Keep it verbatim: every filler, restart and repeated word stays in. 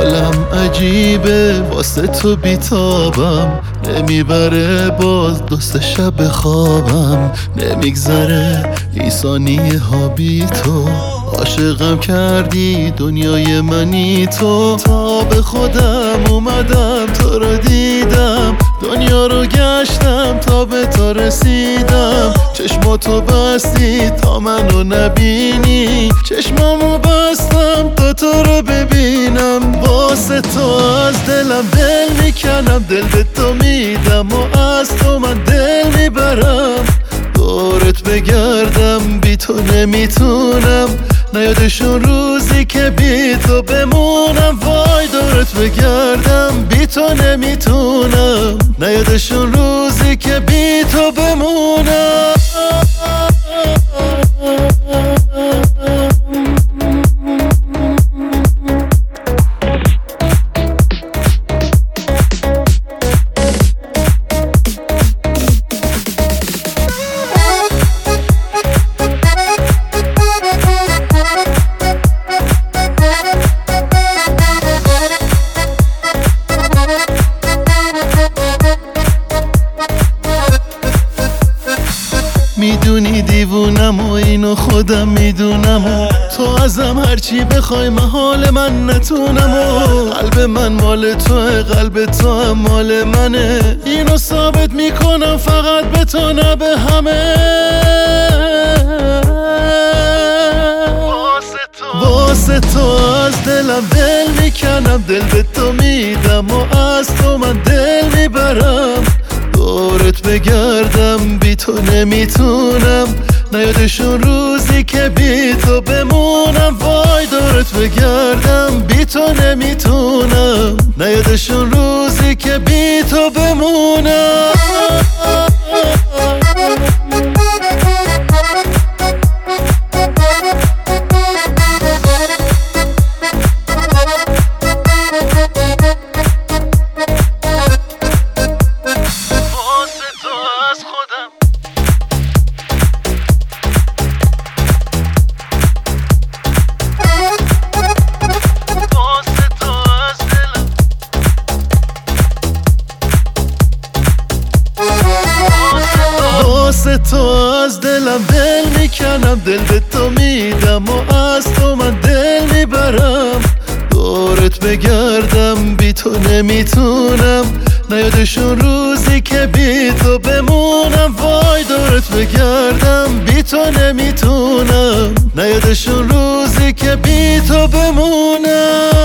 حالم عجیبه واسه تو بیتابم، نمیبره باز دوست شب خوابم، نمیگذره این ثانیه ها بی تو، عاشقم کردی دنیای منی تو. تا به خودم اومدم تو رو دیدم، دنیا رو گشتم تا به تو رسیدم، چشماتو بستی تا منو نبینی، چشمامو بستم تا تو رو ببینم. واسه تو از دلم دل میکنم، دل به تو میدم و از تو من دل میبرم، دورت بگردم بی تو نمیتونم، نیادشون روزی که بی تو بمونم. وای دورت بگردم بی تو نمیتونم، نیادشون روزی که بی تو بمونم. میدونی دیوونم و اینو خودم میدونم و تو ازم هرچی بخوای محال من نتونم و قلب من مال توه، قلب تو هم مال منه، اینو ثابت میکنم فقط به تو نه به همه. واسه تو از دلم دل میکنم، دل به تو میدم و از تو من دل میبرم، دورت بگردم بی تو نمیتونم، نیادشون روزی که بی تو بمونم. وای دورت بگردم بی تو نمیتونم، نیادشون روزی که بی تو بمونم. واسه تو از دلم دل میکنم، دل به تو میدم و از تو من دل میبرم، دورت بگردم بی تو نمیتونم، نیادشون روزی که بی تو بمونم. وای دورت بگردم بی تو نمیتونم، نیادشون روزی که بی تو بمونم.